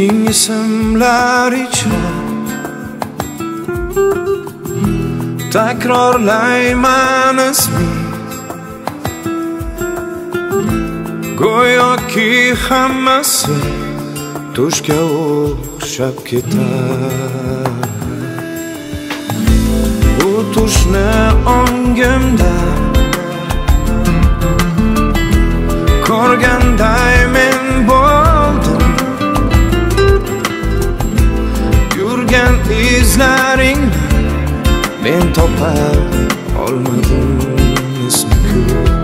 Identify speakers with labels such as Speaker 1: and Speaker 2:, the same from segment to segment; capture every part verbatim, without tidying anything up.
Speaker 1: ming ismlar ichra takrorlayman isming, go'yoki hammasi tushga o'xshab ketar. Bu tushni ongimda ko'rganday men bo'ldim. Yurgan izlaringni men topa olmadim ismi.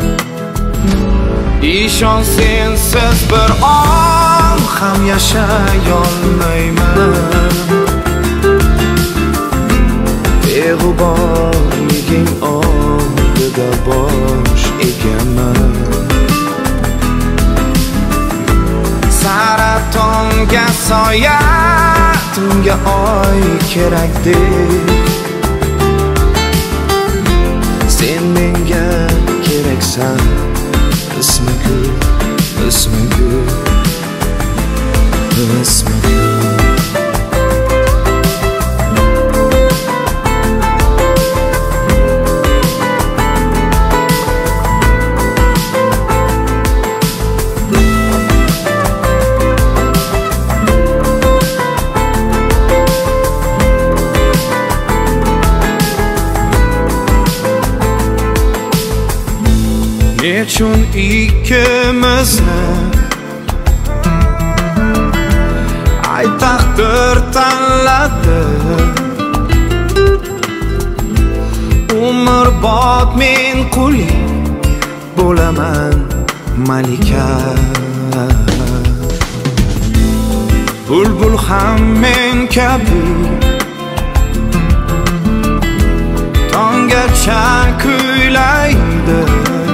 Speaker 1: Ishon, sensiz bir on ham yashayolmayman. Beg'uborliging oldida bosh egaman. Saratonga soya, tunga oy kerakdek. Sen menga keraksan, ismi gul, ismi gul, ismi gul. Nechun ikkimizni ay taqdir tanladi. Umrbod men quling bo'laman malika. Bulbul ham men kabi tonggacha kuylaydi.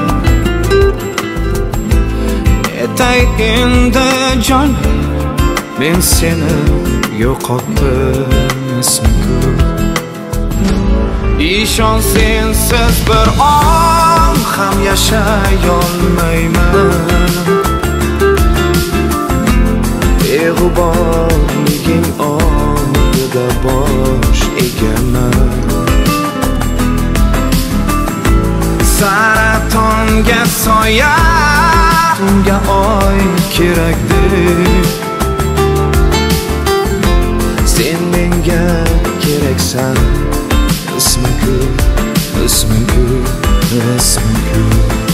Speaker 1: Etay endi jon, men seni yo'qotdim ismi gul. Ishon, sensiz bir on ham yashayolmayman. Beg'uborliging oldida bosh egaman. Saratonga soya, tunga oy kerakdek. Sen menga keraksan, ismi gul, ismi gul, ismi gul.